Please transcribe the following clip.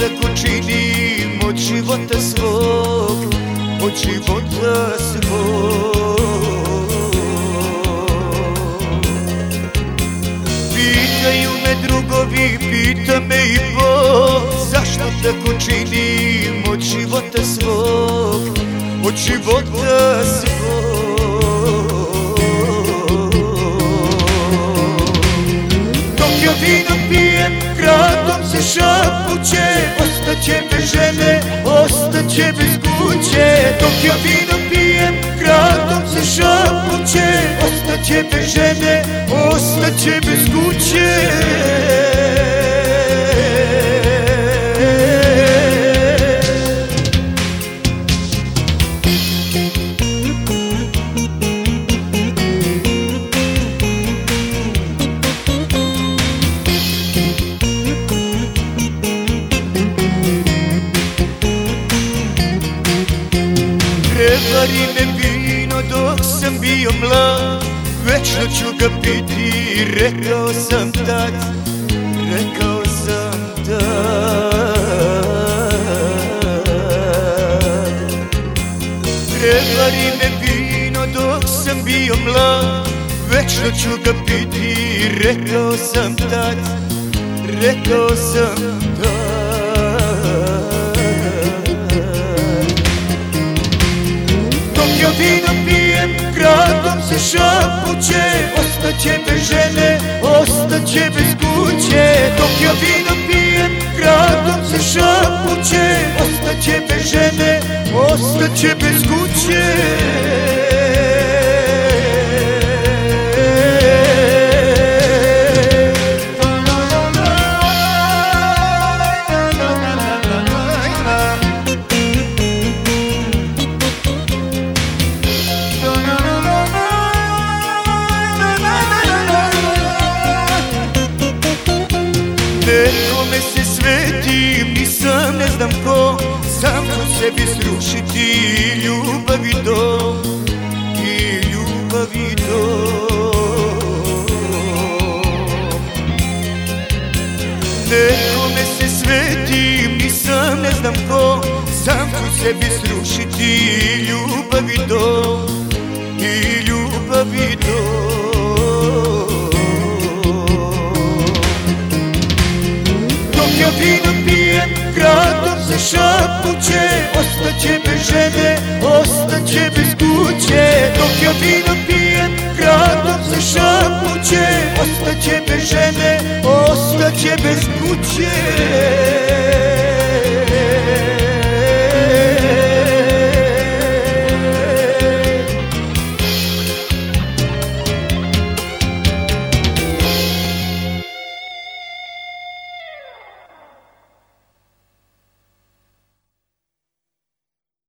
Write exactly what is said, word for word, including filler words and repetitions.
tako činim od života svog, od života svog. Pitaju me drugovi, pita me i Bog, zašto tako činim od života svog, od života svog. Dok ja vino pijem, gradom se šapuće, ostaće bez žene, ostaće bez kuće. Dok ja vino pijem, gradom se šapuće, ostaće bez žene, ostaće bez kuće. Prevari me vino dok sam bio mlad, večno ću ga piti, rekao sam tad, rekao sam tad. Prevari me vino dok sam bio mlad, večno ću ga piti, rekao sam tad, rekao sam tad. Ja vino pijem, gradom se šapuće, ostaće bez žene, ostaće bez kuće. Dok ja vino pijem, gradom se šapuće, ostaće bez žene, ostaće bez kuće. Nekome se svetim, nisam ne znam ko, sam ću sebi srušiti i ljubav i dom, i ljubav i dom. Nekome se svetim, nisam ne znam ko, sam ću sebi srušiti i ljubav i dom, i ljubav i dom. Ja vino pijem, gradom se šapuće, ostaće bez žene, ostaće bez kuće. Dok ja vino pijem, gradom se šapuće, ostaće bez žene, ostaće bez kuće.